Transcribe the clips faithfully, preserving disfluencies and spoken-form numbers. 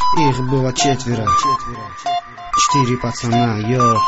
Их было четверо, четыре пацана, йо.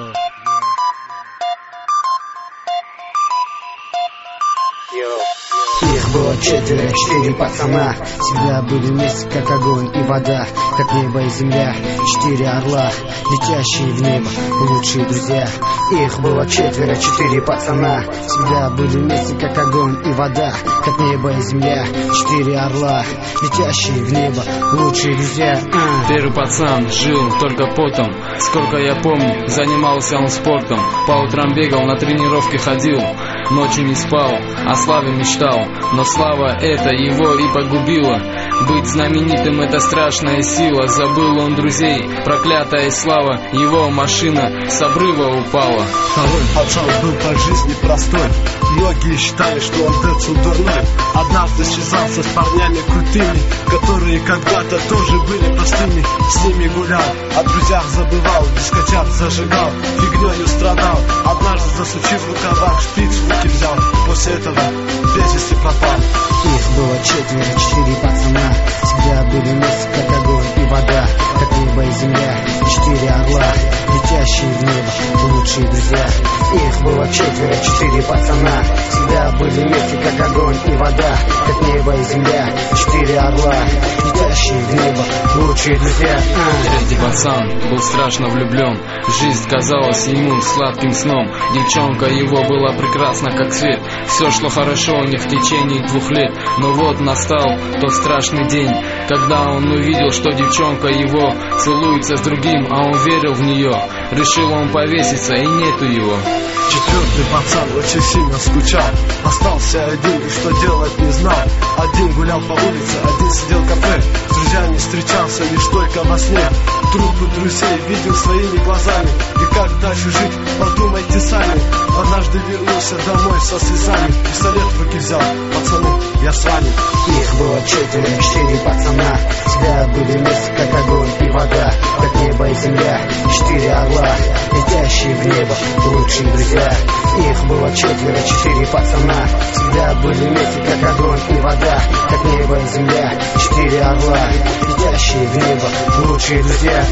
Их было четверо, четыре пацана. Всегда были вместе, как огонь и вода, как небо и земля. Четыре орла, летящие в небо, лучшие друзья. Их было четверо, четыре пацана. Всегда были вместе, как огонь и вода, как небо и земля. Четыре орла, летящие в небо, лучшие друзья. а. Первый пацан жил только потом. Сколько я помню, занимался он спортом. По утрам бегал, на тренировки ходил, ночью не спал, о славе мечтал. Но слава эта его и погубила. Быть знаменитым — это страшная сила. Забыл он друзей, проклятая слава. Его машина с обрыва упала. Второй пацан был по жизни простой. Многие считали, что он Дэдсон дурной. Однажды связался с парнями крутыми, которые когда-то тоже были простыми. С ними гулял, о друзьях забывал, дискотяк зажигал, фигнёю страдал. Однажды, засучив в рукавах, шприц в руки взял. После этого без вести пропал. Их было четверо, четыре пацана. Всегда были вместе, как огонь и вода, как небо и земля. Четыре орла, летящие в небо, лучшие друзья. Их было четверо, четыре пацана. Всегда были вместе, как огонь и вода, как небо и земля. Четыре орла, летящие в небо, лучшие друзья. а. Третий пацан был страшно влюблен. Жизнь казалась ему сладким сном. Девчонка его была прекрасна, как свет. Все шло хорошо у них в течение двух лет. Но вот настал тот страшный день, когда он увидел, что девчонка его целуется с другим, а он верил в нее. Решил он повеситься, и нету его. Четвертый пацан очень сильно скучал. Остался один и что делать не знал. Один гулял по улице, один сидел в кафе. С друзьями встречался лишь только во сне. Трупы друзей видел своими глазами. И как дальше жить, подумайте сами. Однажды вернулся домой со слезами. Пистолет в руки взял, пацаны, я с вами. Их было четверо, четыре пацана. Всегда были вместе, как огонь и вода, как небо и земля. Четыре орла, летящие в небо, лучшие друзья. Их было четверо, четыре пацана. Всегда были вместе, как огонь и вода, как небо и земля. Четыре орла, летящие в небо, лучшие друзья.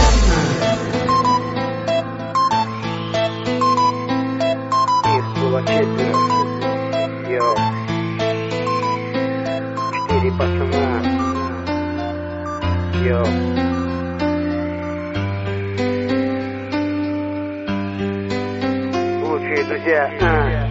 а. Их было четверо, йо. Четыре пацана, йо. Лучшие друзья. а.